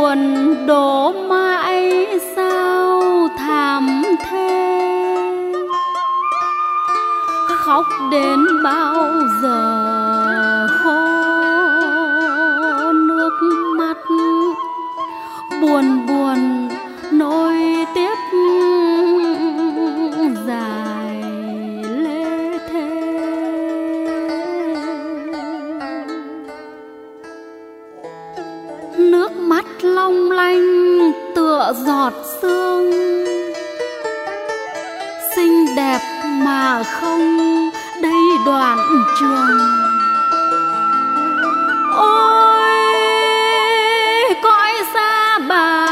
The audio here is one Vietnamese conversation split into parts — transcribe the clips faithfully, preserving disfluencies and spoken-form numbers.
buồn đổ mãi sao thảm thế, khóc đến bao giờ khô nước mắt, buồn buồn nối tiếp dài lê thế. Nước mắt long lanh tựa giọt sương, xinh đẹp mà không đây đoạn trường. Ôi cõi xa bà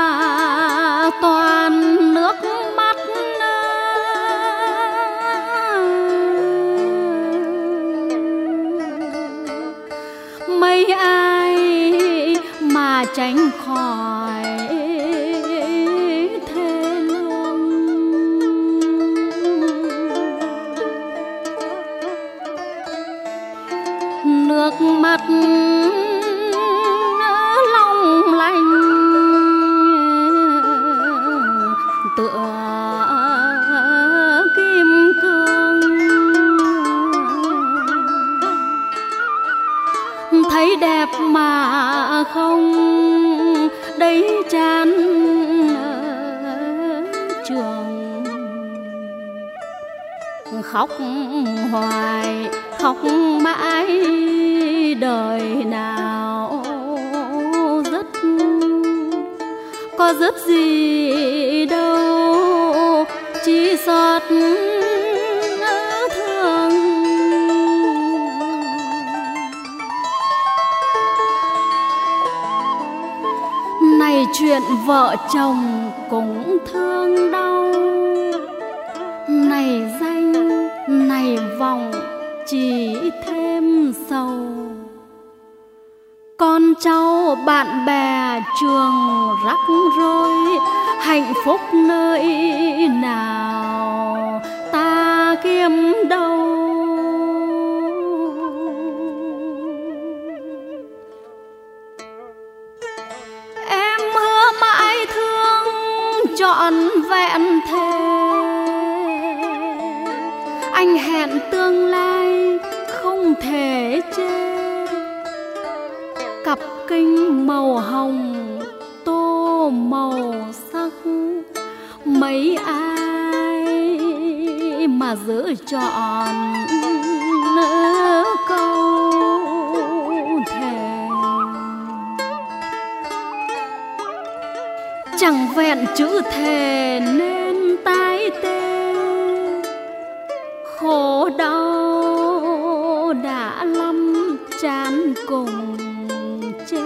toàn nước mắt, mấy ai mà tránh khỏi thế lương. Nước mắt long lanh tựa kim cương, thấy đẹp mà không đấy chán trường. Khóc hoài khóc mãi đời nào dứt, có dứt gì đâu chỉ xót thương. Này chuyện vợ chồng cũng thương đau, này danh này vọng chỉ thêm sầu. Con cháu bạn bè trường rắc rối, hạnh phúc nơi nào ta kiếm đâu. Em hứa mãi thương trọn vẹn thề, anh hẹn tương lai không thể chê. Cặp kinh màu hồng tô màu sắc, mấy ai mà giữ trọn câu thề. Chẳng vẹn chữ thề nên tái tê, khổ đau đã lắm chán cùng chê.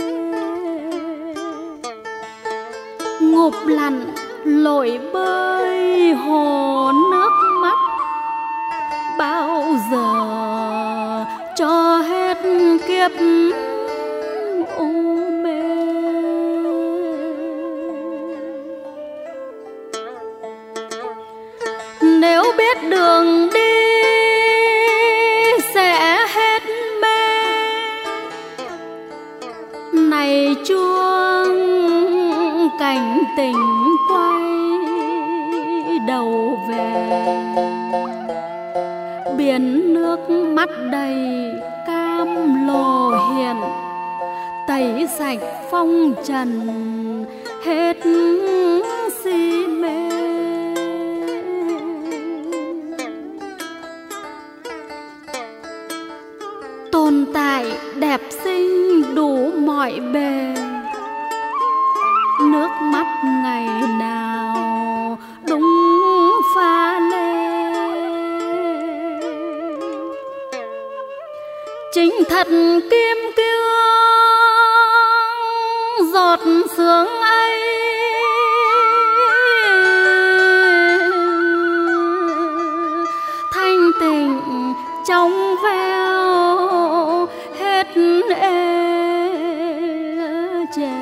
Ngụp lặn lội bơi hồ nước mắt, bao giờ cho hết kiếp u mê. Nếu biết đường đi sẽ hết mê, này chuông cảnh tình quay đầu về. Biển nước mắt đầy cam lồ hiền, tẩy sạch phong trần hết si mê. Tồn tại đẹp xinh đủ mọi bề, nước mắt ngày nào đúng pha lê. Chính thật kim cương giọt sương ấy, thanh tịnh trong veo hết ê chề.